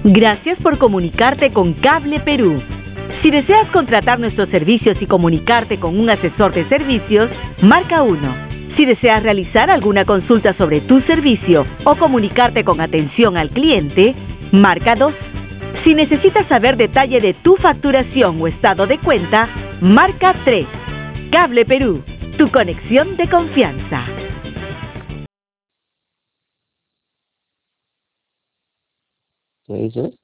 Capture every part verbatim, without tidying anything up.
Gracias por comunicarte con Cable Perú. Si deseas contratar nuestros servicios y comunicarte con un asesor de servicios, marca uno. Si deseas realizar alguna consulta sobre tu servicio o comunicarte con atención al cliente, marca dos. Si necesitas saber detalle de tu facturación o estado de cuenta, marca tres. Cable Perú, tu conexión de confianza. ¿Qué dices?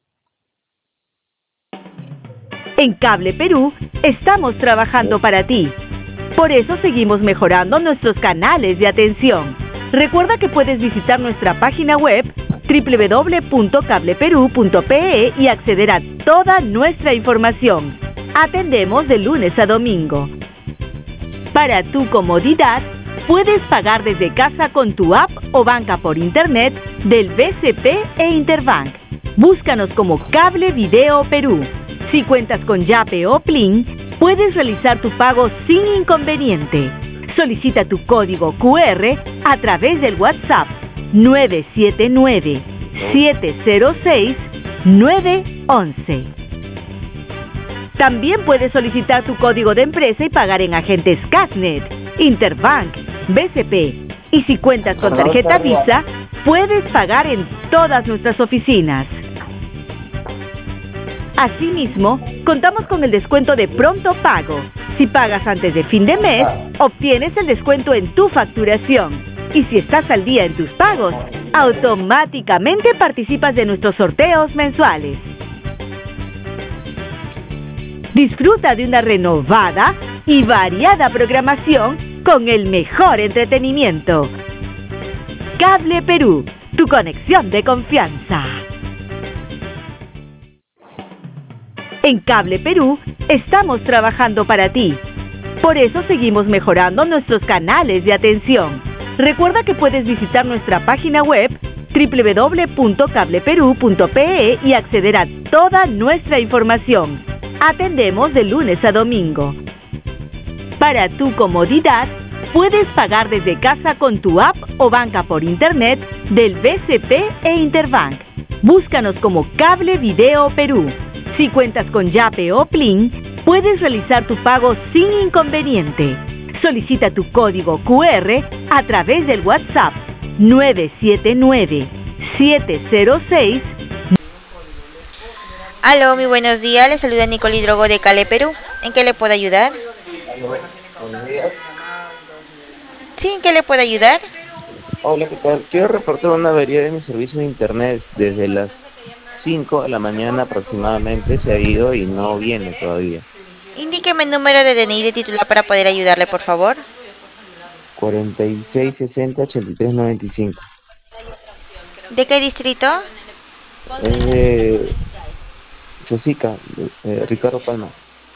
En Cable Perú estamos trabajando para ti. Por eso seguimos mejorando nuestros canales de atención. Recuerda que puedes visitar nuestra página web doble u doble u doble u punto cable perú punto pe e y acceder a toda nuestra información. Atendemos de lunes a domingo. Para tu comodidad, puedes pagar desde casa con tu app o banca por internet del B C P e Interbank. Búscanos como Cable Video Perú. Si cuentas con Yape o Plin, puedes realizar tu pago sin inconveniente. Solicita tu código cu erre a través del WhatsApp nueve siete nueve, siete cero seis, nueve once. También puedes solicitar tu código de empresa y pagar en agentes Casnet, Interbank, B C P. Y si cuentas con tarjeta Visa, puedes pagar en todas nuestras oficinas. Asimismo, contamos con el descuento de pronto pago. Si pagas antes de fin de mes, obtienes el descuento en tu facturación. Y si estás al día en tus pagos, automáticamente participas de nuestros sorteos mensuales. Disfruta de una renovada y variada programación con el mejor entretenimiento. Cable Perú, tu conexión de confianza. En Cable Perú estamos trabajando para ti. Por eso seguimos mejorando nuestros canales de atención. Recuerda que puedes visitar nuestra página web doble u doble u doble u punto cable perú punto pe e y acceder a toda nuestra información. Atendemos de lunes a domingo. Para tu comodidad, puedes pagar desde casa con tu app o banca por internet del B C P e Interbank. Búscanos como Cable Video Perú. Si cuentas con Yape o Plin, puedes realizar tu pago sin inconveniente. Solicita tu código cu erre a través del WhatsApp nueve siete nueve, siete cero seis. Aló, muy buenos días. Le saluda Nicole Hidrogo de Cable Perú. ¿En qué le puedo ayudar? Aló, buenos días. Sí, ¿en qué le puedo ayudar? Hola, ¿qué tal? Quiero reportar una avería de mi servicio de internet. Desde las cinco de la mañana aproximadamente se ha ido y no viene todavía. Indíqueme el número de D N I de titular para poder ayudarle, por favor. cuarenta y seis sesenta, ochenta y tres noventa y cinco. ¿De qué distrito? Es de Chosica, de, eh, Ricardo Palma.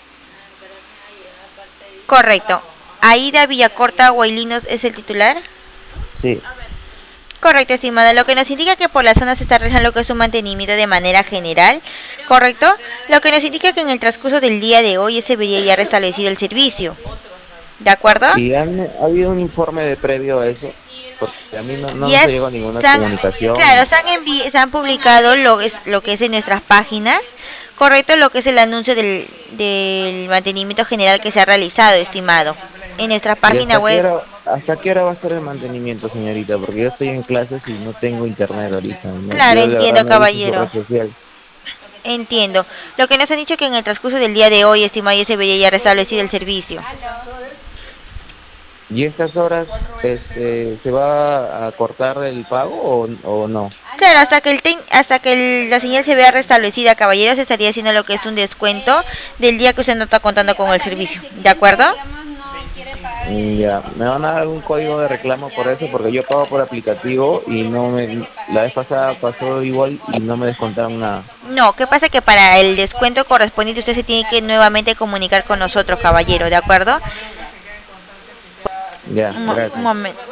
Correcto. Aida Villacorta Guaylinos es el titular. Sí. Correcto, estimada. Lo que nos indica que por la zona se está realizando lo que es un mantenimiento de manera general. Correcto. Lo que nos indica que en el transcurso del día de hoy se vería ya restablecido el servicio. ¿De acuerdo? ¿Y han, ha habido un informe de previo a eso? Porque a mí no, no Ya me llegó ninguna están, comunicación. Claro, se han, envi se han publicado lo, es, lo que es en nuestras páginas. Correcto, lo que es el anuncio del, del mantenimiento general que se ha realizado, estimado. En nuestra página web. Hora, ¿Hasta qué hora va a ser el mantenimiento, señorita? Porque yo estoy en clases y no tengo internet ahorita, ¿no? Claro, yo, entiendo, caballero. Social. Entiendo. Lo que nos han dicho que en el transcurso del día de hoy, estimado, ya se vería ya restablecido el servicio. ¿Y estas horas este, se va a cortar el pago o, o no? Claro, hasta que el ten, hasta que el, la señal se vea restablecida, caballero, se estaría haciendo lo que es un descuento del día que usted no está contando con el servicio. ¿De acuerdo? Ya, ¿me van a dar un código de reclamo por eso? Porque yo pago por aplicativo y no me... La vez pasada pasó igual y no me descontaron nada. No, ¿qué pasa? Que para el descuento correspondiente usted se tiene que nuevamente comunicar con nosotros, caballero, ¿de acuerdo? Ya, Un, mo gracias. un momento.